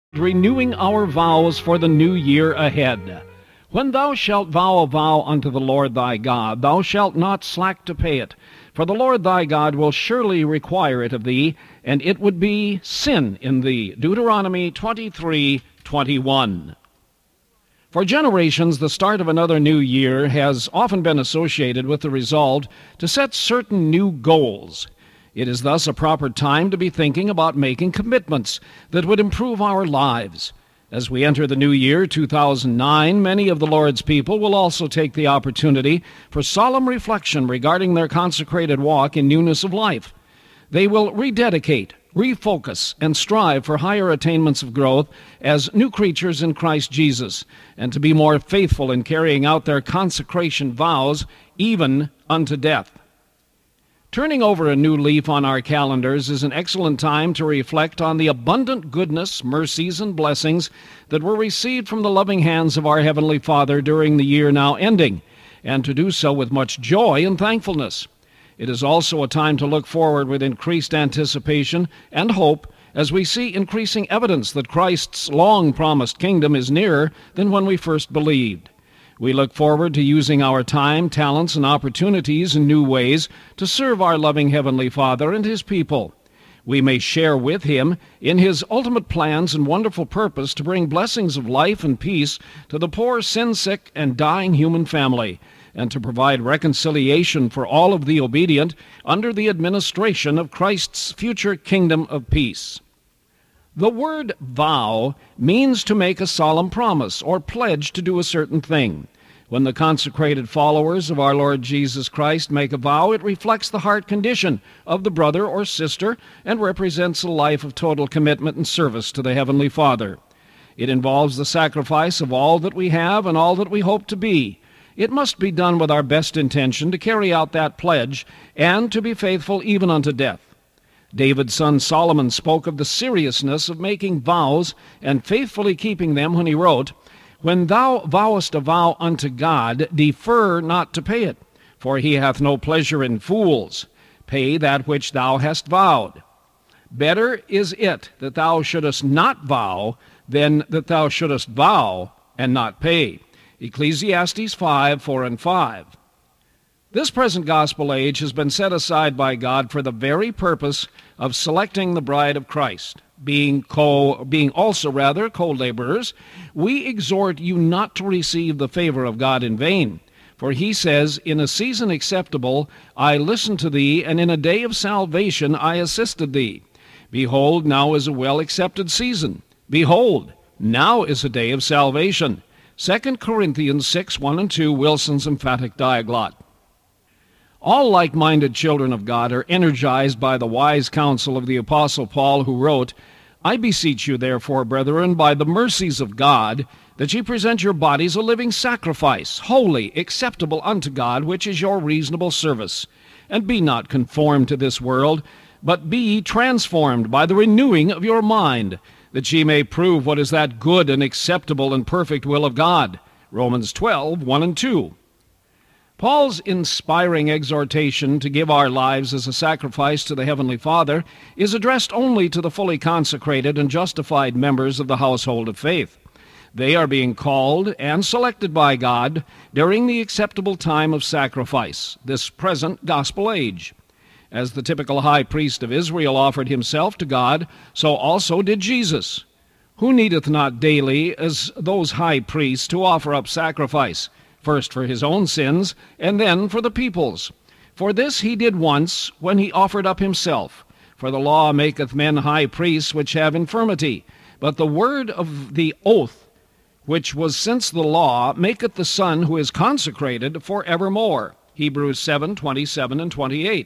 renewing our vows for the new year ahead. When thou shalt vow a vow unto the Lord thy God, thou shalt not slack to pay it, for the Lord thy God will surely require it of thee, and it would be sin in thee. Deuteronomy 23:21. For generations, the start of another new year has often been associated with the resolve to set certain new goals. It is thus a proper time to be thinking about making commitments that would improve our lives. As we enter the new year, 2009, many of the Lord's people will also take the opportunity for solemn reflection regarding their consecrated walk in newness of life. They will rededicate, refocus, and strive for higher attainments of growth as new creatures in Christ Jesus, and to be more faithful in carrying out their consecration vows, even unto death. Turning over a new leaf on our calendars is an excellent time to reflect on the abundant goodness, mercies, and blessings that were received from the loving hands of our Heavenly Father during the year now ending, and to do so with much joy and thankfulness. It is also a time to look forward with increased anticipation and hope as we see increasing evidence that Christ's long-promised kingdom is nearer than when we first believed. We look forward to using our time, talents, and opportunities in new ways to serve our loving Heavenly Father and His people. We may share with Him in His ultimate plans and wonderful purpose to bring blessings of life and peace to the poor, sin-sick, and dying human family, and to provide reconciliation for all of the obedient under the administration of Christ's future kingdom of peace. The word vow means to make a solemn promise or pledge to do a certain thing. When the consecrated followers of our Lord Jesus Christ make a vow, it reflects the heart condition of the brother or sister and represents a life of total commitment and service to the Heavenly Father. It involves the sacrifice of all that we have and all that we hope to be. It must be done with our best intention to carry out that pledge and to be faithful even unto death. David's son Solomon spoke of the seriousness of making vows and faithfully keeping them when he wrote, "When thou vowest a vow unto God, defer not to pay it, for he hath no pleasure in fools. Pay that which thou hast vowed. Better is it that thou shouldest not vow than that thou shouldest vow and not pay." Ecclesiastes 5:4 and 5. This present gospel age has been set aside by God for the very purpose of selecting the bride of Christ. Being also co-laborers, we exhort you not to receive the favor of God in vain. For he says, "In a season acceptable I listened to thee, and in a day of salvation I assisted thee. Behold, now is a well-accepted season. Behold, now is a day of salvation." 2 Corinthians 6:1 and 2, Wilson's emphatic diaglott. All like-minded children of God are energized by the wise counsel of the Apostle Paul, who wrote, "I beseech you, therefore, brethren, by the mercies of God, that ye present your bodies a living sacrifice, holy, acceptable unto God, which is your reasonable service. And be not conformed to this world, but be ye transformed by the renewing of your mind, that ye may prove what is that good and acceptable and perfect will of God." Romans 12:1 and 2. Paul's inspiring exhortation to give our lives as a sacrifice to the Heavenly Father is addressed only to the fully consecrated and justified members of the household of faith. They are being called and selected by God during the acceptable time of sacrifice, this present gospel age. As the typical high priest of Israel offered himself to God, so also did Jesus, who needeth not daily, as those high priests, to offer up sacrifice, first for his own sins, and then for the people's. For this he did once, when he offered up himself. For the law maketh men high priests which have infirmity, but the word of the oath, which was since the law, maketh the Son who is consecrated for evermore. Hebrews 7:27 and 28.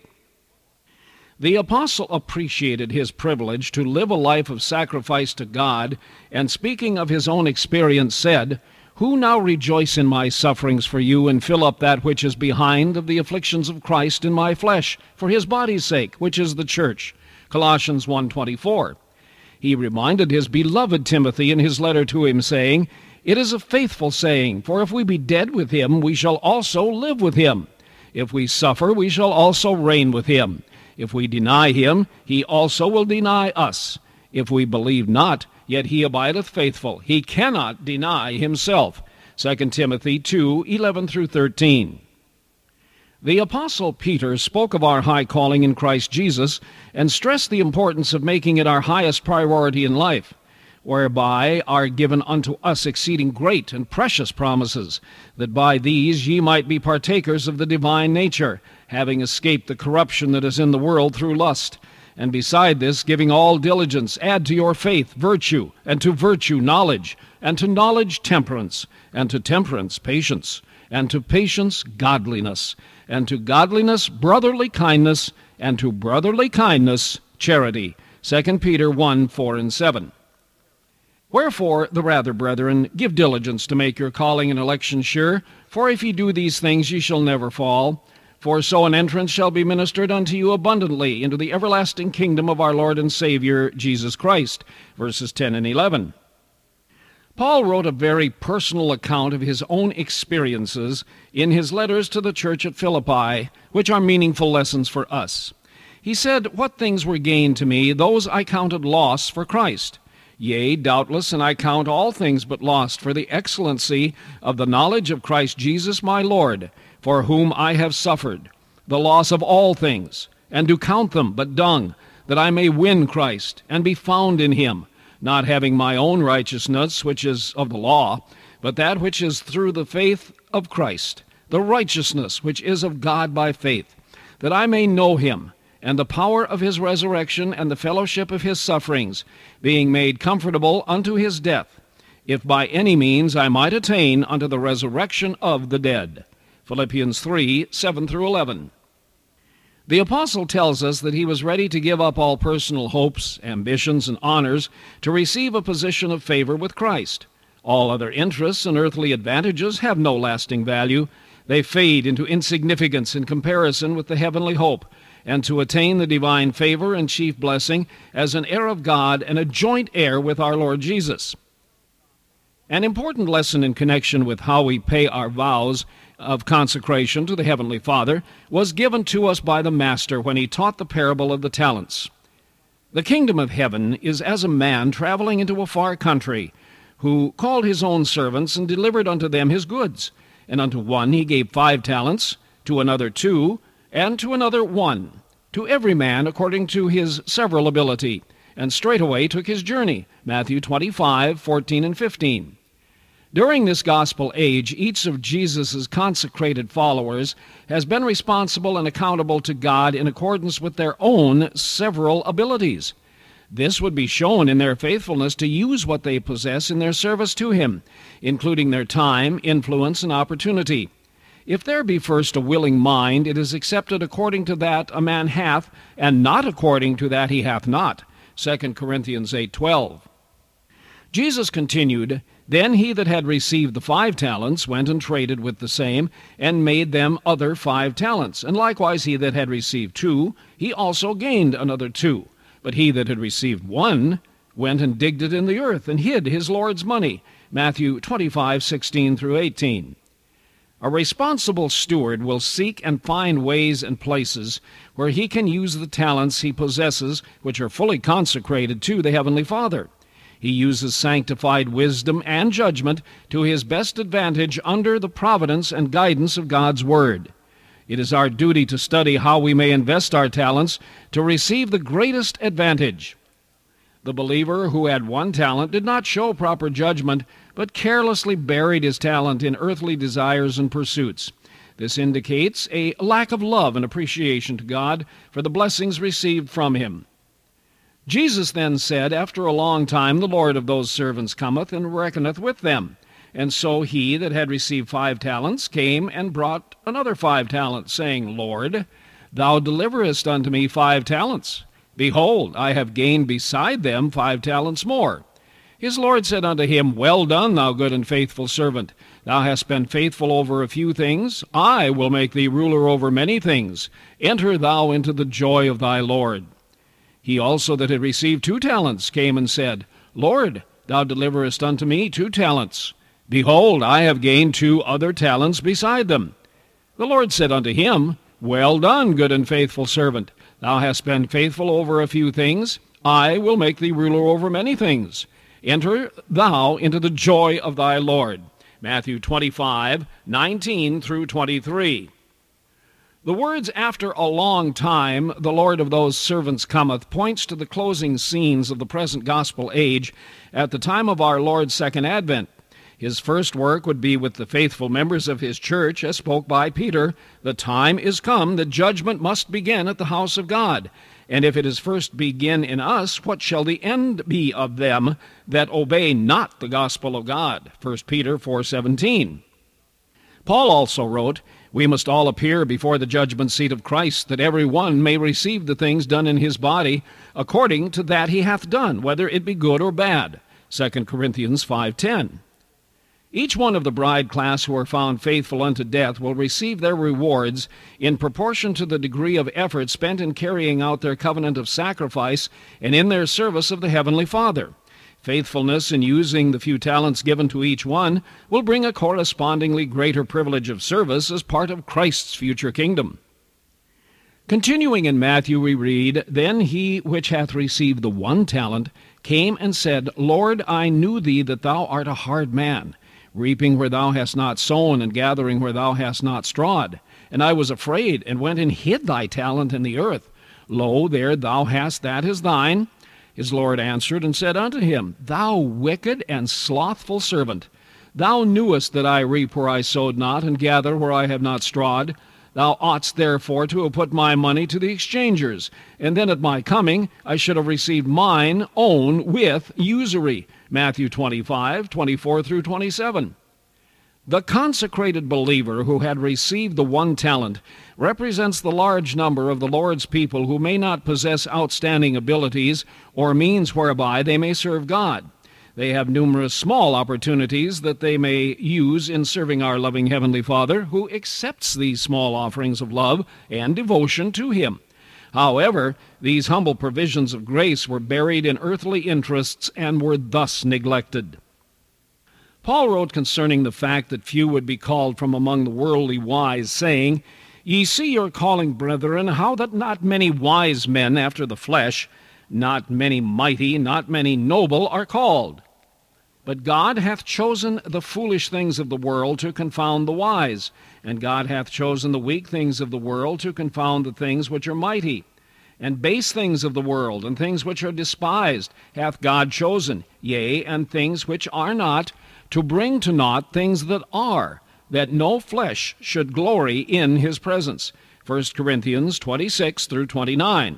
The apostle appreciated his privilege to live a life of sacrifice to God, and speaking of his own experience said, "Who now rejoice in my sufferings for you, and fill up that which is behind of the afflictions of Christ in my flesh, for his body's sake, which is the church." Colossians 1:24. He reminded his beloved Timothy in his letter to him, saying, "It is a faithful saying, for if we be dead with him, we shall also live with him. If we suffer, we shall also reign with him. If we deny him, he also will deny us. If we believe not, yet he abideth faithful. He cannot deny himself. 2 Timothy 2:11-13. The Apostle Peter spoke of our high calling in Christ Jesus and stressed the importance of making it our highest priority in life, whereby are given unto us exceeding great and precious promises, that by these ye might be partakers of the divine nature, having escaped the corruption that is in the world through lust. And beside this, giving all diligence, add to your faith virtue, and to virtue knowledge, and to knowledge temperance, and to temperance patience, and to patience godliness, and to godliness brotherly kindness, and to brotherly kindness charity. 2 Peter 1:4-7. Wherefore, the rather, brethren, give diligence to make your calling and election sure, for if ye do these things ye shall never fall. For so an entrance shall be ministered unto you abundantly into the everlasting kingdom of our Lord and Savior Jesus Christ. Verses 10 and 11. Paul wrote a very personal account of his own experiences in his letters to the church at Philippi, which are meaningful lessons for us. He said, "What things were gained to me, those I counted loss for Christ. Yea, doubtless, and I count all things but lost for the excellency of the knowledge of Christ Jesus my Lord, for whom I have suffered the loss of all things, and do count them but dung, that I may win Christ, and be found in him, not having my own righteousness, which is of the law, but that which is through the faith of Christ, the righteousness which is of God by faith, that I may know him, and the power of his resurrection, and the fellowship of his sufferings, being made comfortable unto his death, if by any means I might attain unto the resurrection of the dead." Philippians 3:7-11. The apostle tells us that he was ready to give up all personal hopes, ambitions, and honors to receive a position of favor with Christ. All other interests and earthly advantages have no lasting value. They fade into insignificance in comparison with the heavenly hope, and to attain the divine favor and chief blessing as an heir of God and a joint heir with our Lord Jesus. An important lesson in connection with how we pay our vows of consecration to the Heavenly Father was given to us by the Master when he taught the parable of the talents. The kingdom of heaven is as a man traveling into a far country, who called his own servants and delivered unto them his goods. And unto one he gave 5 talents, to another 2, and to another 1, to every man according to his several ability, and straightway took his journey. Matthew 25:14-15. During this gospel age, each of Jesus' consecrated followers has been responsible and accountable to God in accordance with their own several abilities. This would be shown in their faithfulness to use what they possess in their service to him, including their time, influence, and opportunity. If there be first a willing mind, it is accepted according to that a man hath, and not according to that he hath not. 2 Corinthians 8:12. Jesus continued, "Then he that had received the 5 talents went and traded with the same, and made them other 5 talents. And likewise he that had received 2, he also gained another 2. But he that had received 1 went and digged it in the earth, and hid his Lord's money." Matthew 25:16-18. A responsible steward will seek and find ways and places where he can use the talents he possesses, which are fully consecrated to the Heavenly Father. He uses sanctified wisdom and judgment to his best advantage under the providence and guidance of God's Word. It is our duty to study how we may invest our talents to receive the greatest advantage. The believer who had 1 talent did not show proper judgment, but carelessly buried his talent in earthly desires and pursuits. This indicates a lack of love and appreciation to God for the blessings received from him. Jesus then said, "After a long time the Lord of those servants cometh, and reckoneth with them. And so he that had received 5 talents came and brought another 5 talents, saying, Lord, thou deliverest unto me 5 talents. Behold, I have gained beside them 5 talents more. His Lord said unto him, Well done, thou good and faithful servant. Thou hast been faithful over a few things. I will make thee ruler over many things. Enter thou into the joy of thy Lord. He also that had received 2 talents came and said, Lord, thou deliverest unto me 2 talents. Behold, I have gained 2 other talents beside them. The Lord said unto him, Well done, good and faithful servant. Thou hast been faithful over a few things. I will make thee ruler over many things. Enter thou into the joy of thy Lord. Matthew 25:19 through 23. The words, "After a long time the Lord of those servants cometh," points to the closing scenes of the present gospel age at the time of our Lord's second advent. His first work would be with the faithful members of his church, as spoke by Peter, "The time is come that judgment must begin at the house of God. And if it is first begin in us, what shall the end be of them that obey not the gospel of God?" 1 Peter 4:17. Paul also wrote, "We must all appear before the judgment seat of Christ, that every one may receive the things done in his body, according to that he hath done, whether it be good or bad." 2 Corinthians 5:10. Each one of the bride class who are found faithful unto death will receive their rewards in proportion to the degree of effort spent in carrying out their covenant of sacrifice and in their service of the Heavenly Father. Faithfulness in using the few talents given to each one will bring a correspondingly greater privilege of service as part of Christ's future kingdom. Continuing in Matthew, we read, "Then he which hath received the one talent came and said, Lord, I knew thee that thou art a hard man, reaping where thou hast not sown, and gathering where thou hast not strawed. And I was afraid, and went and hid thy talent in the earth. Lo, there thou hast that is thine. His Lord answered and said unto him, Thou wicked and slothful servant, thou knewest that I reap where I sowed not, and gather where I have not strawed. Thou oughtest therefore to have put my money to the exchangers, and then at my coming I should have received mine own with usury." Matthew 25:24 through 27. The consecrated believer who had received the one talent represents the large number of the Lord's people who may not possess outstanding abilities or means whereby they may serve God. They have numerous small opportunities that they may use in serving our loving Heavenly Father, who accepts these small offerings of love and devotion to Him. However, these humble provisions of grace were buried in earthly interests and were thus neglected. Paul wrote concerning the fact that few would be called from among the worldly wise, saying, Ye see your calling, brethren, how that not many wise men after the flesh, not many mighty, not many noble are called. But God hath chosen the foolish things of the world to confound the wise, and God hath chosen the weak things of the world to confound the things which are mighty. And base things of the world, and things which are despised, hath God chosen, yea, and things which are not, to bring to naught things that are, that no flesh should glory in his presence. 1 Corinthians 26 through 29.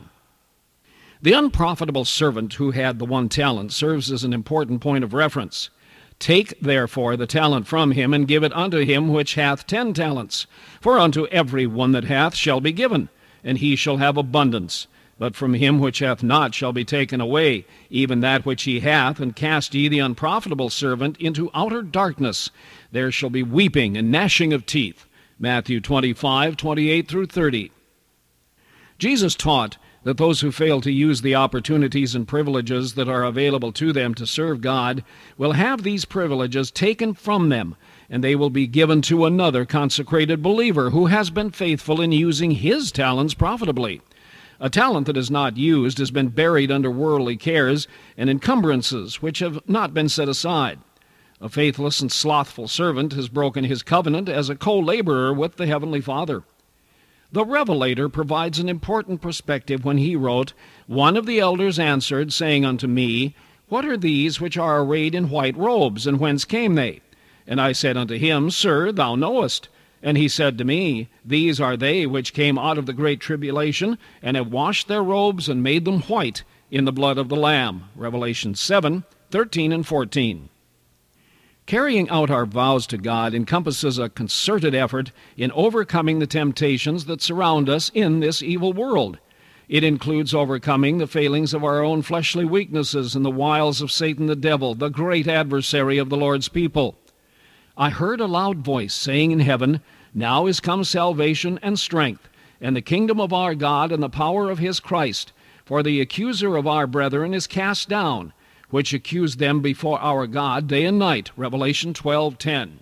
The unprofitable servant who had the one talent serves as an important point of reference. Take therefore the talent from him, and give it unto him which hath 10 talents. For unto every one that hath shall be given, and he shall have abundance. But from him which hath not shall be taken away, even that which he hath, and cast ye the unprofitable servant into outer darkness. There shall be weeping and gnashing of teeth. Matthew 25:28 through 30. Jesus taught that those who fail to use the opportunities and privileges that are available to them to serve God will have these privileges taken from them, and they will be given to another consecrated believer who has been faithful in using his talents profitably. A talent that is not used has been buried under worldly cares and encumbrances which have not been set aside. A faithless and slothful servant has broken his covenant as a co-laborer with the Heavenly Father. The Revelator provides an important perspective when he wrote, One of the elders answered, saying unto me, What are these which are arrayed in white robes, and whence came they? And I said unto him, Sir, thou knowest. And he said to me, These are they which came out of the great tribulation, and have washed their robes and made them white in the blood of the Lamb. Revelation 7:13 and 14. Carrying out our vows to God encompasses a concerted effort in overcoming the temptations that surround us in this evil world. It includes overcoming the failings of our own fleshly weaknesses and the wiles of Satan the devil, the great adversary of the Lord's people. I heard a loud voice saying in heaven, Now is come salvation and strength, and the kingdom of our God and the power of his Christ. For the accuser of our brethren is cast down, which accused them before our God day and night. Revelation 12:10.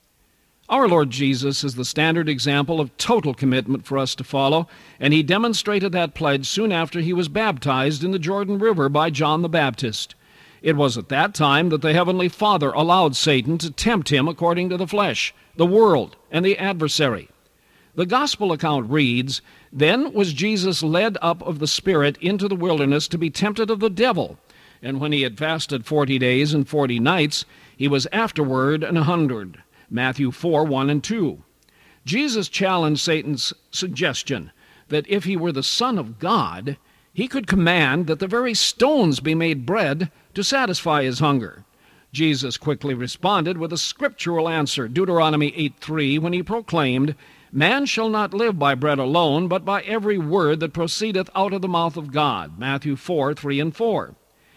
Our Lord Jesus is the standard example of total commitment for us to follow, and he demonstrated that pledge soon after he was baptized in the Jordan River by John the Baptist. It was at that time that the Heavenly Father allowed Satan to tempt him according to the flesh, the world, and the adversary. The Gospel account reads, "Then was Jesus led up of the Spirit into the wilderness to be tempted of the devil. And when he had fasted 40 days and 40 nights, he was afterward an hungered." Matthew 4, 1 and 2. Jesus challenged Satan's suggestion that if he were the Son of God, he could command that the very stones be made bread to satisfy his hunger. Jesus quickly responded with a scriptural answer, Deuteronomy 8:3, when he proclaimed, "Man shall not live by bread alone, but by every word that proceedeth out of the mouth of God." Matthew 4, 3 and 4.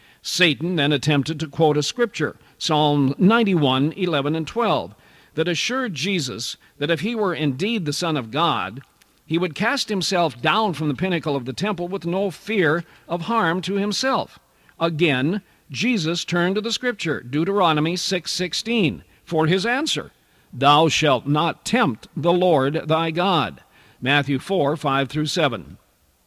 Satan then attempted to quote a scripture, Psalm 91, 11 and 12, that assured Jesus that if he were indeed the Son of God, he would cast himself down from the pinnacle of the temple with no fear of harm to himself. Again, Jesus turned to the scripture, Deuteronomy 6:16, for his answer, "Thou shalt not tempt the Lord thy God." Matthew 4, 5 through 7.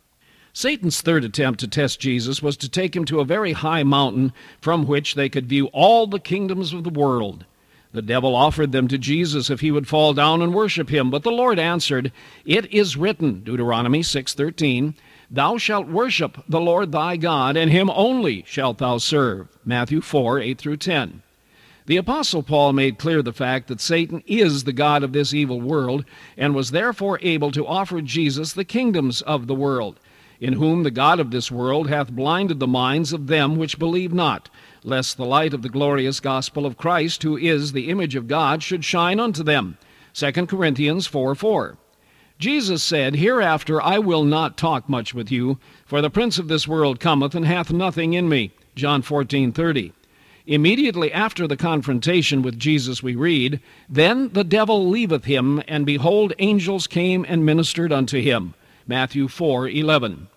Satan's third attempt to test Jesus was to take him to a very high mountain from which they could view all the kingdoms of the world. The devil offered them to Jesus if he would fall down and worship him, but the Lord answered, "It is written," Deuteronomy 6:13, "Thou shalt worship the Lord thy God, and him only shalt thou serve." Matthew 4, 8 through 10. The Apostle Paul made clear the fact that Satan is the god of this evil world, and was therefore able to offer Jesus the kingdoms of the world, in whom the god of this world hath blinded the minds of them which believe not, lest the light of the glorious gospel of Christ, who is the image of God, should shine unto them. 2 Corinthians 4:4. Jesus said, "Hereafter I will not talk much with you, for the prince of this world cometh, and hath nothing in me." John 14:30. Immediately after the confrontation with Jesus we read, "Then the devil leaveth him, and behold, angels came and ministered unto him." Matthew 4:11.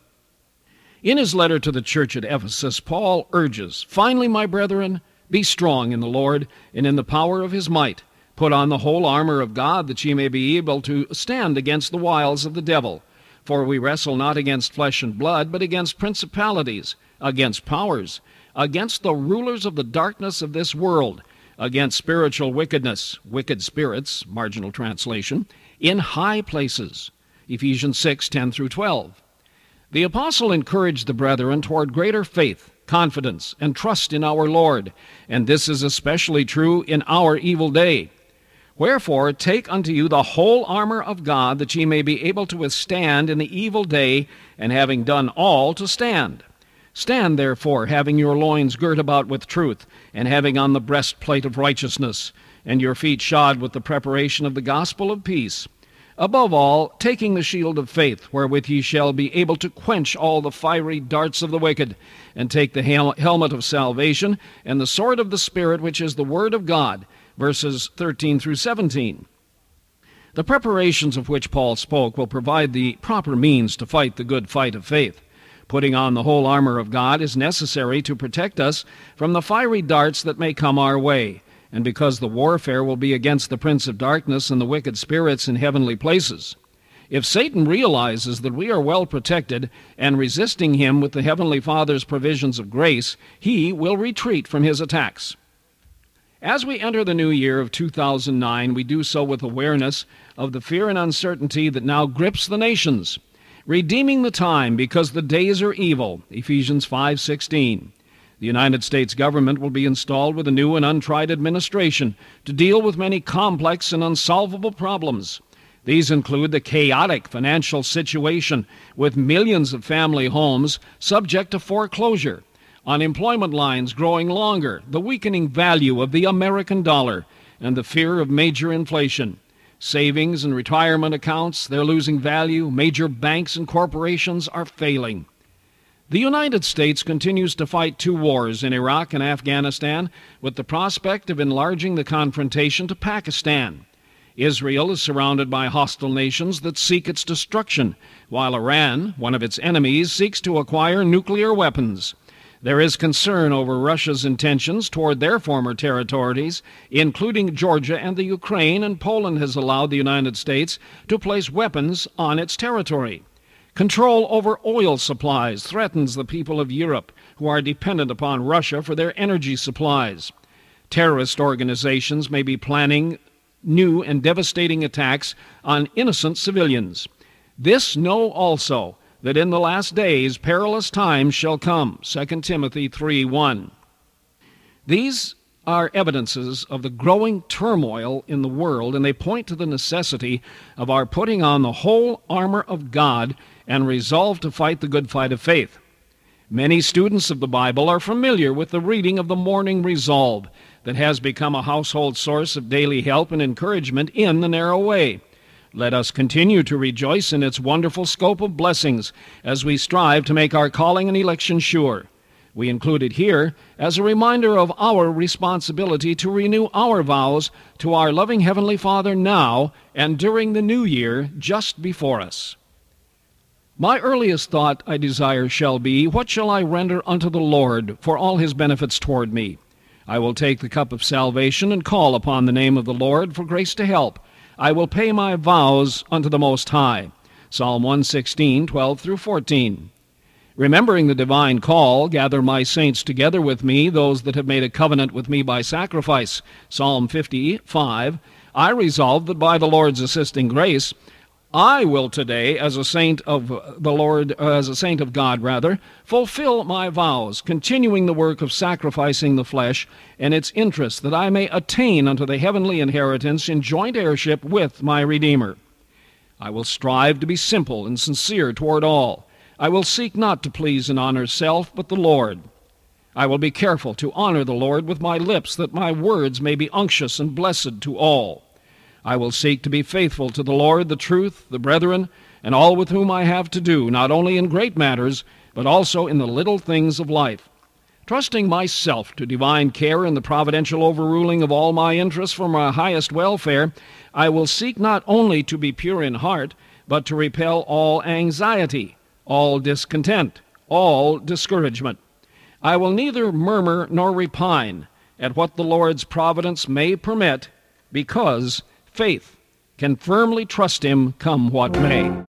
In his letter to the church at Ephesus, Paul urges, "Finally, my brethren, be strong in the Lord and in the power of his might. Put on the whole armor of God, that ye may be able to stand against the wiles of the devil. For we wrestle not against flesh and blood, but against principalities, against powers, against the rulers of the darkness of this world, against spiritual wickedness," wicked spirits, marginal translation, "in high places." Ephesians 6:10 through 12. The apostle encouraged the brethren toward greater faith, confidence, and trust in our Lord, and this is especially true in our evil day. "Wherefore take unto you the whole armor of God, that ye may be able to withstand in the evil day, and having done all, to stand. Stand therefore, having your loins girt about with truth, and having on the breastplate of righteousness, and your feet shod with the preparation of the gospel of peace. Above all, taking the shield of faith, wherewith ye shall be able to quench all the fiery darts of the wicked, and take the helmet of salvation, and the sword of the Spirit, which is the word of God." Verses 13 through 17. The preparations of which Paul spoke will provide the proper means to fight the good fight of faith. Putting on the whole armor of God is necessary to protect us from the fiery darts that may come our way, and because the warfare will be against the prince of darkness and the wicked spirits in heavenly places. If Satan realizes that we are well protected and resisting him with the Heavenly Father's provisions of grace, he will retreat from his attacks. As we enter the new year of 2009, we do so with awareness of the fear and uncertainty that now grips the nations. Redeeming the time, because the days are evil, Ephesians 5:16. The United States government will be installed with a new and untried administration to deal with many complex and unsolvable problems. These include the chaotic financial situation with millions of family homes subject to foreclosure, unemployment lines growing longer, the weakening value of the American dollar, and the fear of major inflation. Savings and retirement accounts, they're losing value. Major banks and corporations are failing. The United States continues to fight two wars in Iraq and Afghanistan with the prospect of enlarging the confrontation to Pakistan. Israel is surrounded by hostile nations that seek its destruction, while Iran, one of its enemies, seeks to acquire nuclear weapons. There is concern over Russia's intentions toward their former territories, including Georgia and the Ukraine, and Poland has allowed the United States to place weapons on its territory. Control over oil supplies threatens the people of Europe, who are dependent upon Russia for their energy supplies. Terrorist organizations may be planning new and devastating attacks on innocent civilians. This know also, that in the last days perilous times shall come. 2 Timothy 3:1. These are evidences of the growing turmoil in the world, and they point to the necessity of our putting on the whole armor of God and resolve to fight the good fight of faith. Many students of the Bible are familiar with the reading of the Morning Resolve that has become a household source of daily help and encouragement in the narrow way. Let us continue to rejoice in its wonderful scope of blessings as we strive to make our calling and election sure. We include it here as a reminder of our responsibility to renew our vows to our loving Heavenly Father now and during the new year just before us. My earliest thought, I desire, shall be, what shall I render unto the Lord for all his benefits toward me? I will take the cup of salvation and call upon the name of the Lord for grace to help. I will pay my vows unto the Most High. Psalm 116, 12 through 14. Remembering the divine call, gather my saints together with me, those that have made a covenant with me by sacrifice. Psalm 55. I resolve that by the Lord's assisting grace, I will today, as a saint of the Lord, as a saint of God rather, fulfill my vows, continuing the work of sacrificing the flesh and its interests, that I may attain unto the heavenly inheritance in joint heirship with my Redeemer. I will strive to be simple and sincere toward all. I will seek not to please and honor self, but the Lord. I will be careful to honor the Lord with my lips, that my words may be unctuous and blessed to all. I will seek to be faithful to the Lord, the truth, the brethren, and all with whom I have to do, not only in great matters, but also in the little things of life. Trusting myself to divine care and the providential overruling of all my interests for my highest welfare, I will seek not only to be pure in heart, but to repel all anxiety, all discontent, all discouragement. I will neither murmur nor repine at what the Lord's providence may permit, because faith can firmly trust him come what may.